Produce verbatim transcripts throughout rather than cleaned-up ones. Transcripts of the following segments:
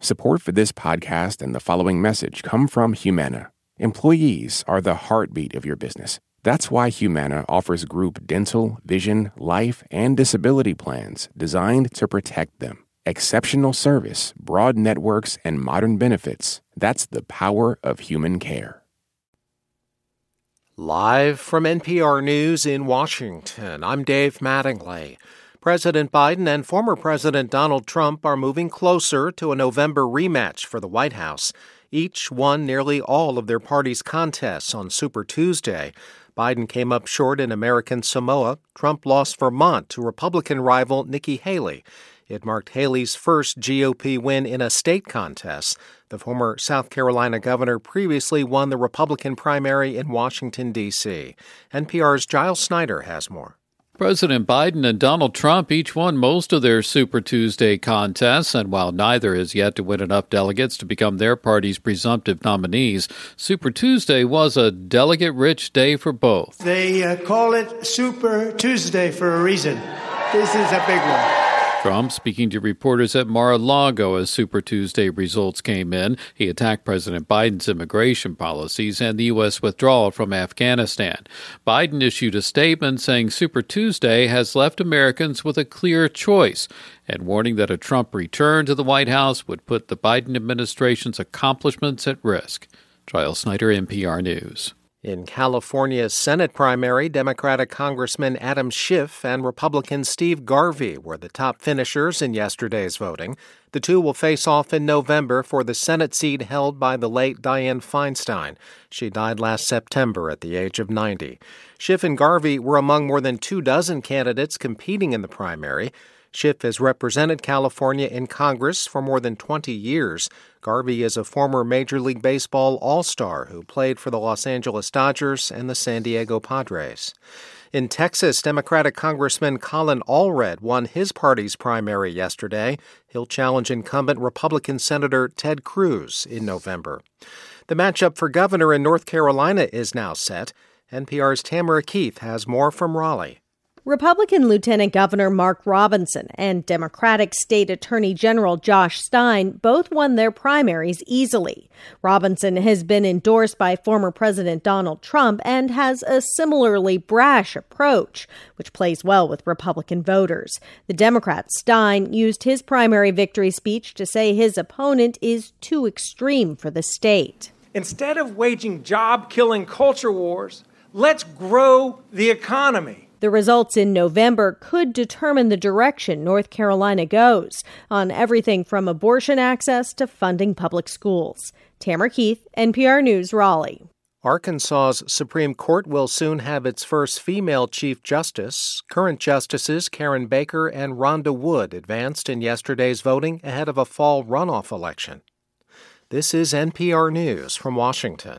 Support for this podcast and the following message come from Humana. Employees are the heartbeat of your business. That's why Humana offers group dental, vision, life, and disability plans designed to protect them. Exceptional service, broad networks, and modern benefits. That's the power of human care. Live from N P R News in Washington, I'm Dave Mattingly. President Biden and former President Donald Trump are moving closer to a November rematch for the White House. Each won nearly all of their party's contests on Super Tuesday. Biden came up short in American Samoa. Trump lost Vermont to Republican rival Nikki Haley. It marked Haley's first G O P win in a state contest. The former South Carolina governor previously won the Republican primary in Washington, D C N P R's Giles Snyder has more. President Biden and Donald Trump each won most of their Super Tuesday contests, and while neither has yet to win enough delegates to become their party's presumptive nominees, Super Tuesday was a delegate-rich day for both. They uh, call it Super Tuesday for a reason. This is a big one. Trump, speaking to reporters at Mar-a-Lago as Super Tuesday results came in, he attacked President Biden's immigration policies and the U S withdrawal from Afghanistan. Biden issued a statement saying Super Tuesday has left Americans with a clear choice and warning that a Trump return to the White House would put the Biden administration's accomplishments at risk. Giles Snyder, N P R News. In California's Senate primary, Democratic Congressman Adam Schiff and Republican Steve Garvey were the top finishers in yesterday's voting. The two will face off in November for the Senate seat held by the late Dianne Feinstein. She died last September at the age of ninety. Schiff and Garvey were among more than two dozen candidates competing in the primary. Schiff has represented California in Congress for more than twenty years. Garvey is a former Major League Baseball All-Star who played for the Los Angeles Dodgers and the San Diego Padres. In Texas, Democratic Congressman Colin Allred won his party's primary yesterday. He'll challenge incumbent Republican Senator Ted Cruz in November. The matchup for governor in North Carolina is now set. N P R's Tamara Keith has more from Raleigh. Republican Lieutenant Governor Mark Robinson and Democratic State Attorney General Josh Stein both won their primaries easily. Robinson has been endorsed by former President Donald Trump and has a similarly brash approach, which plays well with Republican voters. The Democrat Stein used his primary victory speech to say his opponent is too extreme for the state. Instead of waging job-killing culture wars, let's grow the economy. The results in November could determine the direction North Carolina goes on everything from abortion access to funding public schools. Tamara Keith, N P R News, Raleigh. Arkansas's Supreme Court will soon have its first female Chief Justice. Current Justices Karen Baker and Rhonda Wood advanced in yesterday's voting ahead of a fall runoff election. This is N P R News from Washington.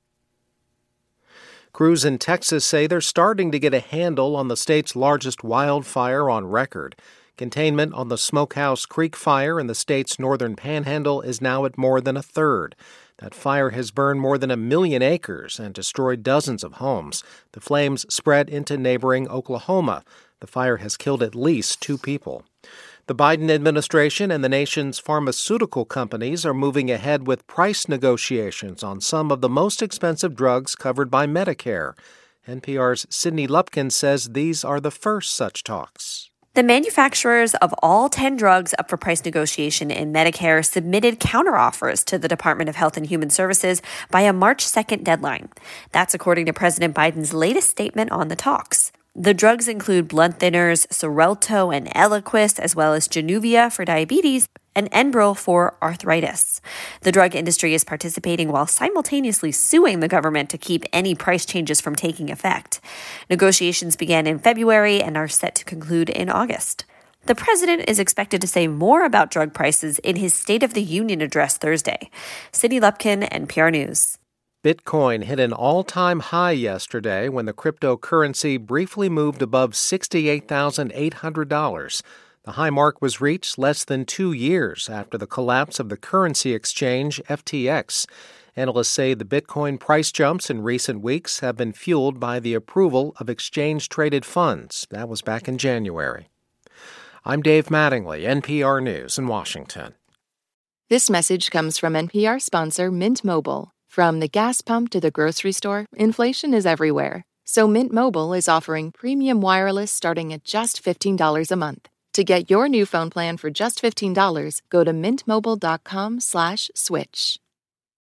Crews in Texas say they're starting to get a handle on the state's largest wildfire on record. Containment on the Smokehouse Creek fire in the state's northern panhandle is now at more than a third. That fire has burned more than a million acres and destroyed dozens of homes. The flames spread into neighboring Oklahoma. The fire has killed at least two people. The Biden administration and the nation's pharmaceutical companies are moving ahead with price negotiations on some of the most expensive drugs covered by Medicare. N P R's Sydney Lupkin says these are the first such talks. The manufacturers of all ten drugs up for price negotiation in Medicare submitted counteroffers to the Department of Health and Human Services by a March second deadline. That's according to President Biden's latest statement on the talks. The drugs include blood thinners, Xarelto and Eliquis, as well as Januvia for diabetes and Enbrel for arthritis. The drug industry is participating while simultaneously suing the government to keep any price changes from taking effect. Negotiations began in February and are set to conclude in August. The president is expected to say more about drug prices in his State of the Union address Thursday. Sydney Lupkin, N P R News. Bitcoin hit an all-time high yesterday when the cryptocurrency briefly moved above sixty-eight thousand eight hundred dollars. The high mark was reached less than two years after the collapse of the currency exchange F T X. Analysts say the Bitcoin price jumps in recent weeks have been fueled by the approval of exchange-traded funds. That was back in January. I'm Dave Mattingly, N P R News in Washington. This message comes from N P R sponsor Mint Mobile. From the gas pump to the grocery store, inflation is everywhere. So Mint Mobile is offering premium wireless starting at just fifteen dollars a month. To get your new phone plan for just fifteen dollars, go to mintmobile.com slash switch.